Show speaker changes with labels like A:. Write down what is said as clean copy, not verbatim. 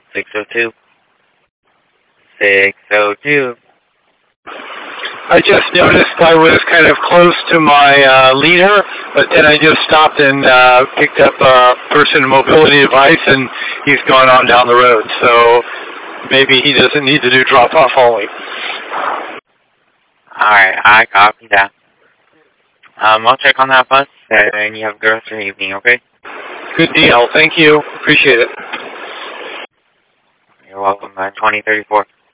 A: 602. 602.
B: I just noticed I was kind of close to my leader, but then I just stopped and picked up a person in mobility device, and he's gone on down the road. So maybe he doesn't need to do drop-off only.
A: Alright, I copy that. I'll check on that bus, and you have a good rest of your evening, okay?
B: Good deal. Thank you. Appreciate it.
A: You're welcome. 2034.